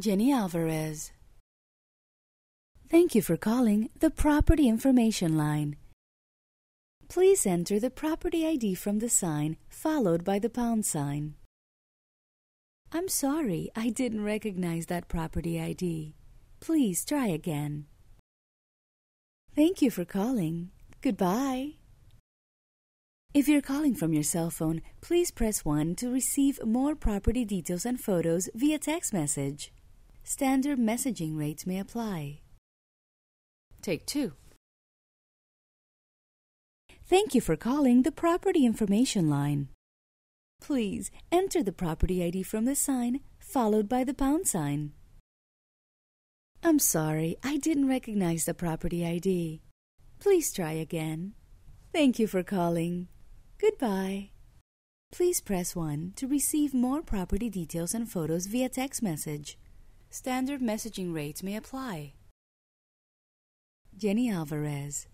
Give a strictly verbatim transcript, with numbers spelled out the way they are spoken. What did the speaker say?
Jenny Alvarez. Thank you for calling the Property Information Line. Please enter the property I D from the sign followed by the pound sign. I'm sorry, I didn't recognize that property I D. Please try again. Thank you for calling. Goodbye. If you're calling from your cell phone, please press one to receive more property details and photos via text message. Standard messaging rates may apply. Take two. Thank you for calling the Property Information Line. Please enter the property I D from the sign followed by the pound sign. I'm sorry, I didn't recognize the property I D. Please try again. Thank you for calling. Goodbye. Please press one to receive more property details and photos via text message. Standard messaging rates may apply. Jenny Alvarez.